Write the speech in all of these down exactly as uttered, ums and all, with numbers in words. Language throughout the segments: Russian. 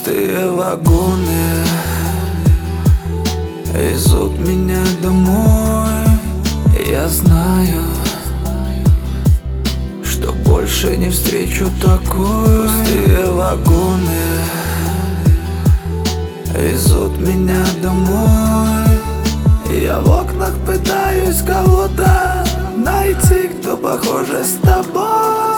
Пустые вагоны везут меня домой. Я знаю, что больше не встречу такой. Пустые вагоны везут меня домой. Я в окнах пытаюсь кого-то найти, кто похоже с тобой.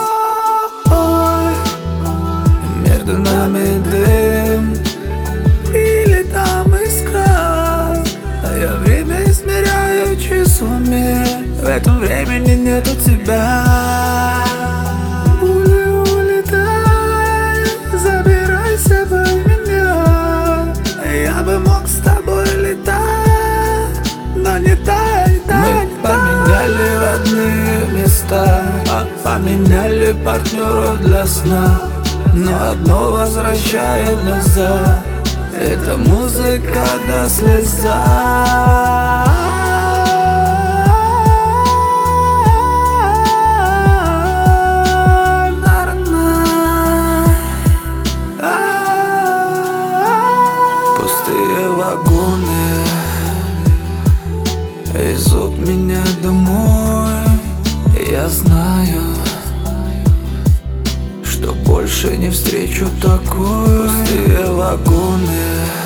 Между нами дым или там искра, а я время измеряю часами. В этом времени нету тебя. Пули, улетай, забирай с собой меня. Я бы мог с тобой летать, но не тай, тай. Мы поменяли родные места, поменяли партнеров для сна, но одно возвращает назад. Это музыка до слеза. Пустые вагоны везут меня домой. Я знаю, что больше не встречу такой. Пустые вагоны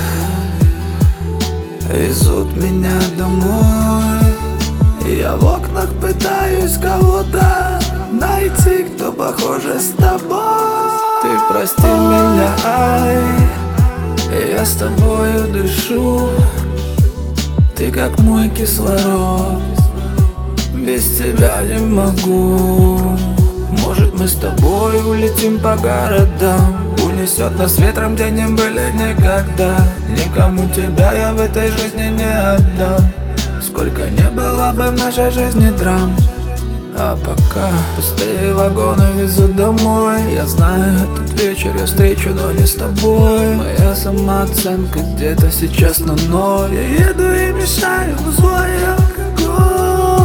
везут меня домой. Я в окнах пытаюсь кого-то найти, кто похоже с тобой. Ты прости меня, ай, я с тобою дышу. Ты как мой кислород, без тебя не могу. Может, мы с тобой улетим по городам, унесет нас ветром, где не были никогда. Никому тебя я в этой жизни не отдам. Сколько не было бы в нашей жизни драм. А пока пустые вагоны везут домой. Я знаю, этот вечер я встречу, но не с тобой. Моя самооценка где-то сейчас на ноль. Я еду и мешаю злой алкоголь.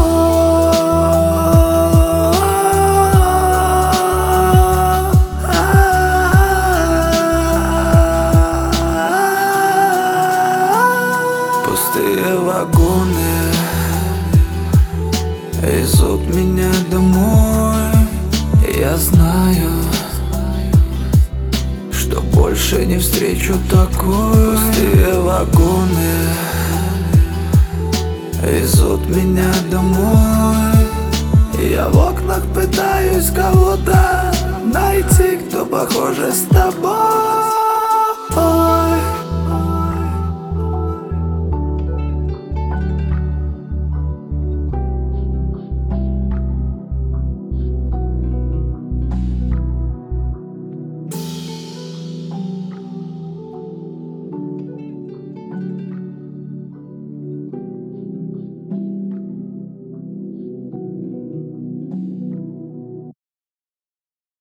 Пустые вагоны везут меня домой. Я знаю, что больше не встречу такой. Пустые вагоны везут меня домой. Я в окнах пытаюсь кого-то найти, кто похоже с тобой.